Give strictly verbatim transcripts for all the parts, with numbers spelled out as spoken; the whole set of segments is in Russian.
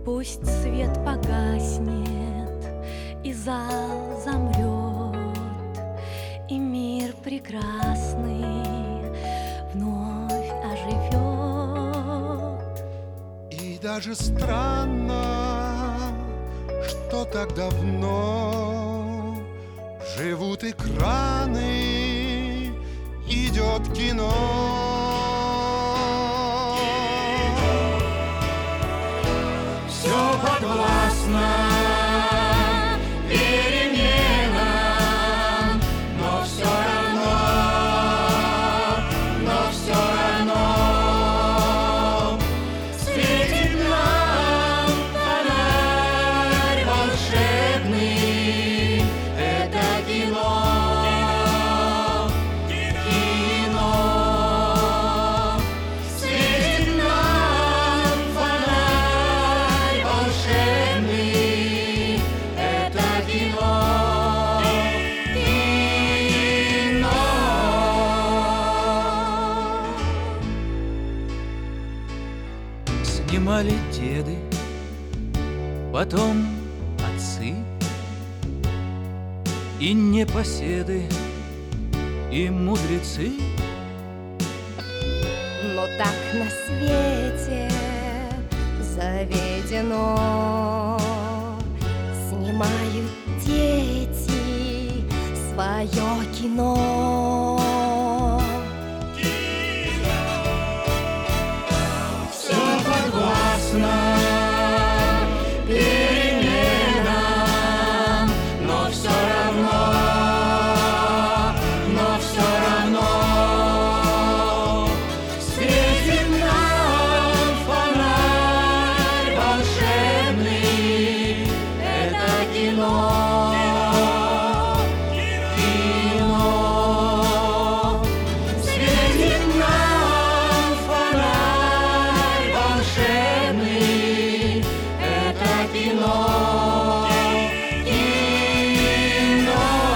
Пусть свет погаснет, и зал замрет, и мир прекрасный вновь оживет. И даже странно, что так давно живут экраны, идет кино. Подвластно переменам, но все равно, но все равно светит нам фонарь волшебный. Это кино, кино, светит нам фонарь волшебный. Это кино, кино. Снимали деды, потом отцы, и непоседы, и мудрецы. Но так на свете заведено. Снимают дети свое кино. Все подвластно переменам, но все равно, но все равно светит нам фонарь волшебный. Это кино, кино, светит нам фонарь волшебный. Это кино, кино.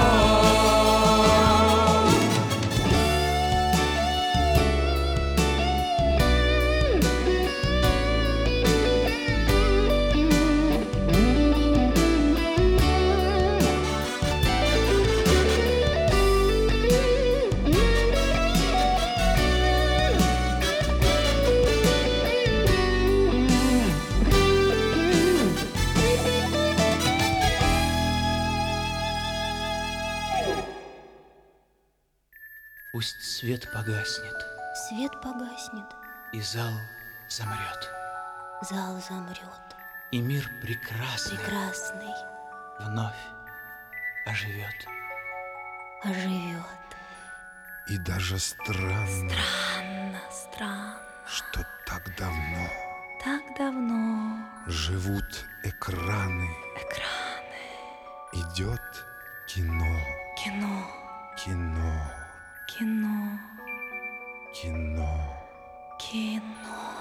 Пусть свет погаснет, Свет погаснет, и зал замрет, зал замрет, и мир прекрасный прекрасный вновь оживет. оживет. И даже странно, Странно, странно, что так давно так давно живут экраны, экраны, идет кино, кино, кино, кино, кино. кино.